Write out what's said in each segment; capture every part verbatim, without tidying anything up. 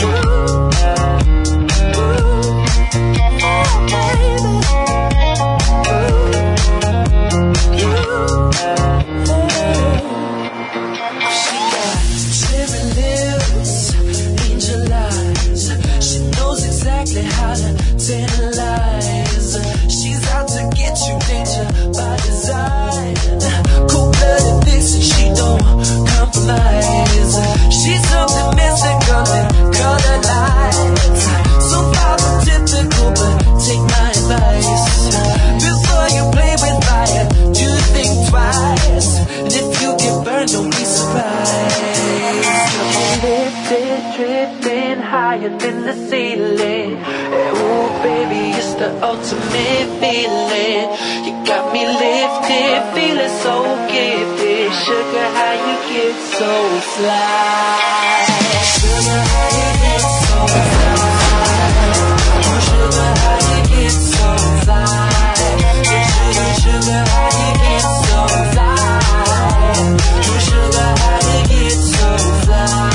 Higher than the ceiling. Ooh, baby, it's the ultimate feeling. You got me lifted, feeling so gifted. Sugar, how you get so fly? Sugar, how you get so fly? Ooh, sugar, how you get so fly? Sugar, sugar, how you get so fly? Ooh, sugar, how you get so fly?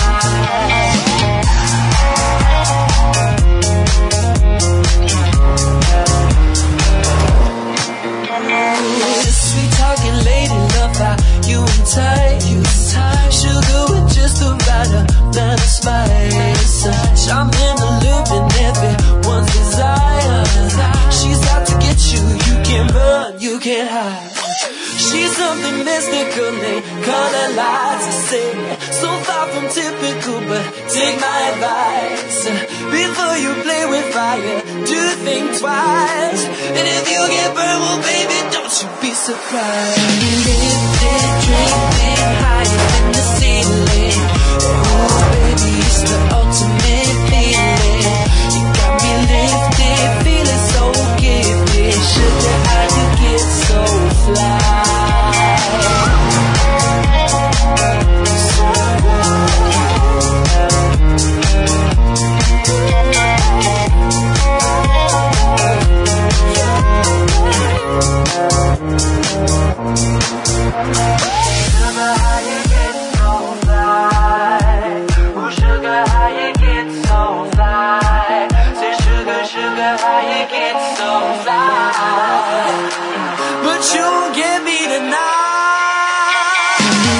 You and tight, you tight. Sugar with just the right amount of spice. I'm in the loop and everyone's desire. She's out to get you, you can't run, you can't hide. She's something mystical, they call her lies. I say, so far from typical, but take my advice. Before you play with fire, do think twice. And if you get burned, well baby, don't you be surprised. Lifted, dreaming higher than the ceiling. Oh baby, it's the ultimate feeling. You got me lifted, feeling so gifted. Sugar, how you get so fly? But you get me tonight.